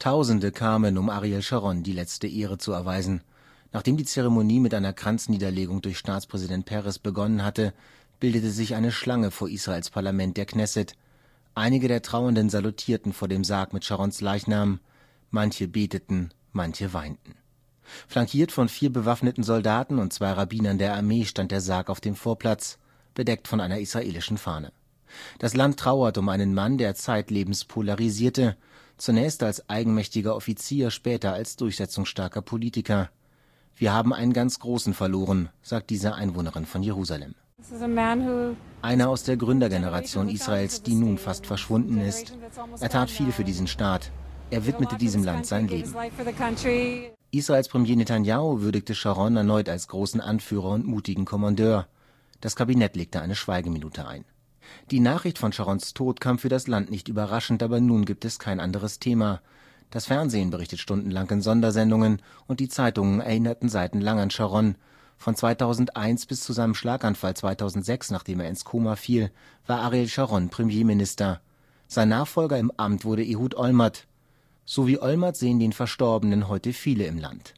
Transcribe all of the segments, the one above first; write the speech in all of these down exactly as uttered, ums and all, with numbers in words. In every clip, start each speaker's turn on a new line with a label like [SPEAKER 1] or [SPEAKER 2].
[SPEAKER 1] Tausende kamen, um Ariel Sharon die letzte Ehre zu erweisen. Nachdem die Zeremonie mit einer Kranzniederlegung durch Staatspräsident Peres begonnen hatte, bildete sich eine Schlange vor Israels Parlament, der Knesset. Einige der Trauernden salutierten vor dem Sarg mit Sharons Leichnam. Manche beteten, manche weinten. Flankiert von vier bewaffneten Soldaten und zwei Rabbinern der Armee stand der Sarg auf dem Vorplatz, bedeckt von einer israelischen Fahne. Das Land trauert um einen Mann, der zeitlebens polarisierte, zunächst als eigenmächtiger Offizier, später als durchsetzungsstarker Politiker. Wir haben einen ganz Großen verloren, sagt diese Einwohnerin von Jerusalem. Einer aus der Gründergeneration Israels, die nun fast verschwunden ist. Er tat viel für diesen Staat. Er widmete diesem Land sein Leben. Israels Premier Netanyahu würdigte Sharon erneut als großen Anführer und mutigen Kommandeur. Das Kabinett legte eine Schweigeminute ein. Die Nachricht von Sharons Tod kam für das Land nicht überraschend, aber nun gibt es kein anderes Thema. Das Fernsehen berichtet stundenlang in Sondersendungen und die Zeitungen erinnerten seitenlang an Sharon. Von zweitausendeins bis zu seinem Schlaganfall zweitausendsechs, nachdem er ins Koma fiel, war Ariel Sharon Premierminister. Sein Nachfolger im Amt wurde Ehud Olmert. So wie Olmert sehen den Verstorbenen heute viele im Land.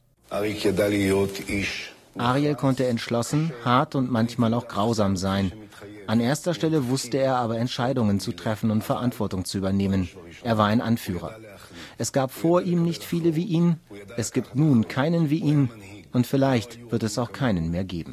[SPEAKER 1] Ariel konnte entschlossen, hart und manchmal auch grausam sein. An erster Stelle wusste er aber, Entscheidungen zu treffen und Verantwortung zu übernehmen. Er war ein Anführer. Es gab vor ihm nicht viele wie ihn, es gibt nun keinen wie ihn und vielleicht wird es auch keinen mehr geben.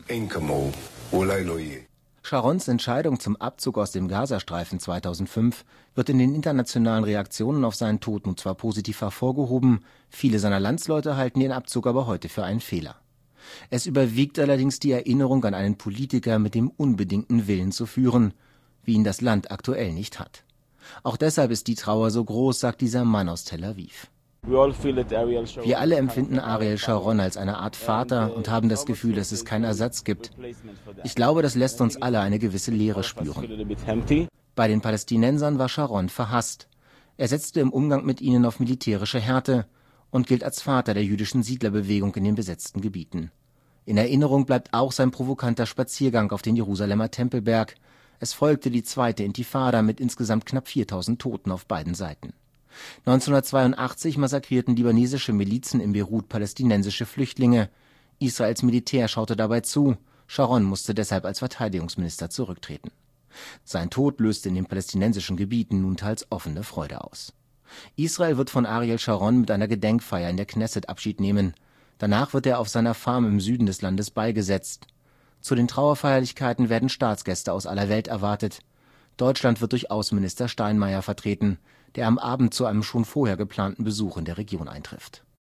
[SPEAKER 1] Sharons Entscheidung zum Abzug aus dem Gazastreifen zweitausendfünf wird in den internationalen Reaktionen auf seinen Tod nun zwar positiv hervorgehoben, viele seiner Landsleute halten den Abzug aber heute für einen Fehler. Es überwiegt allerdings die Erinnerung an einen Politiker mit dem unbedingten Willen zu führen, wie ihn das Land aktuell nicht hat. Auch deshalb ist die Trauer so groß, sagt dieser Mann aus Tel Aviv. Wir alle empfinden Ariel Sharon als eine Art Vater und haben das Gefühl, dass es keinen Ersatz gibt. Ich glaube, das lässt uns alle eine gewisse Leere spüren. Bei den Palästinensern war Sharon verhasst. Er setzte im Umgang mit ihnen auf militärische Härte und gilt als Vater der jüdischen Siedlerbewegung in den besetzten Gebieten. In Erinnerung bleibt auch sein provokanter Spaziergang auf den Jerusalemer Tempelberg. Es folgte die zweite Intifada mit insgesamt knapp viertausend Toten auf beiden Seiten. neunzehnhundertzweiundachtzig massakrierten libanesische Milizen in Beirut palästinensische Flüchtlinge. Israels Militär schaute dabei zu. Sharon musste deshalb als Verteidigungsminister zurücktreten. Sein Tod löste in den palästinensischen Gebieten nun teils offene Freude aus. Israel wird von Ariel Sharon mit einer Gedenkfeier in der Knesset Abschied nehmen. Danach wird er auf seiner Farm im Süden des Landes beigesetzt. Zu den Trauerfeierlichkeiten werden Staatsgäste aus aller Welt erwartet. Deutschland wird durch Außenminister Steinmeier vertreten, der am Abend zu einem schon vorher geplanten Besuch in der Region eintrifft.